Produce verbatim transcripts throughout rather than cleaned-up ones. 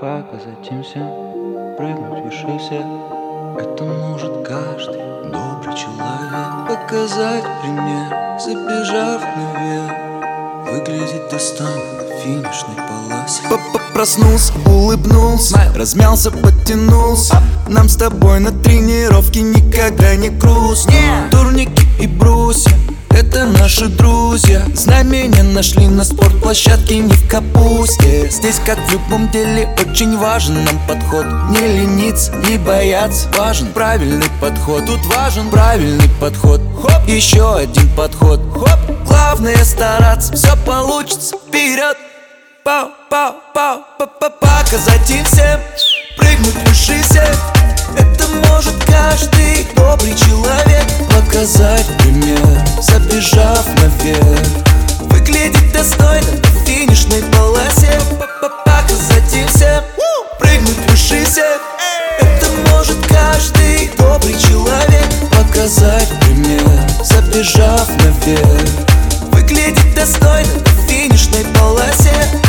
показать им всем, прыгнуть выше всех. Это может каждый добрый человек. Показать пример, забежав наверх, выглядеть достойно на финишной полосе. Проснулся, улыбнулся, размялся, подтянулся. Нам с тобой на тренировке никогда не грустно. Турники и брусья — это наши друзья. Знамения нашли на спортплощадке, не в капусте. Здесь, как в любом деле, очень важен нам подход. Не лениться, не бояться, важен правильный подход. Тут важен правильный подход. Хоп, еще один подход. Хоп, главное стараться, все получится, вперед. Пау, пау, пау, па-па, показать им всем, прыгнуть выше всех. Это может каждый добрый человек. Показать пример, забежав наверх, выглядеть достойно на финишной полосе. Показать им всем, прыгнуть выше всех. Это может каждый добрый человек. Показать пример, забежав наверх, выглядеть достойно на финишной полосе.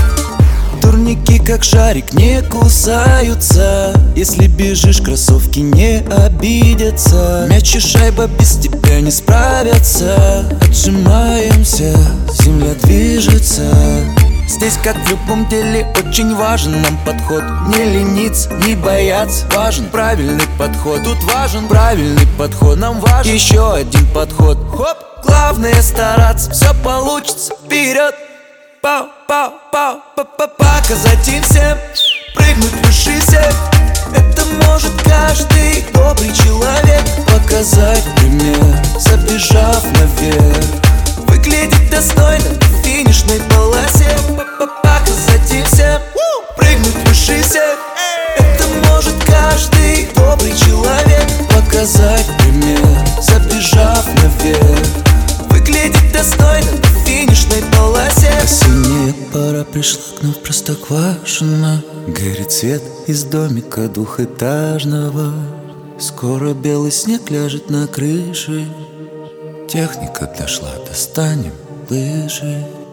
Турники, как шарик, не кусаются. Если бежишь, кроссовки не обидятся. Мяч и шайба без тебя не справятся. Отжимаемся, земля движется. Здесь, как в любом деле, очень важен нам подход. Не лениться, не бояться, важен правильный подход. Тут важен правильный подход, нам важен еще один подход. Хоп, главное стараться, все получится, вперед. Пау, пау, пау, па-па, показать им всем, прыгнуть выше всех. Это может каждый добрый человек. Показать пример, забежав наверх, выглядеть достойно на финишной полосе. Показать им всем, прыгнуть выше всех. Это может каждый добрый человек. Показать пример, забежав наверх, выглядеть достойно на финишной полосе. Осенняя пора пришла к нам в Простоквашино. Горит свет из домика двухэтажного. Скоро белый снег ляжет на крыше. Техника дошла, достанем лыжи.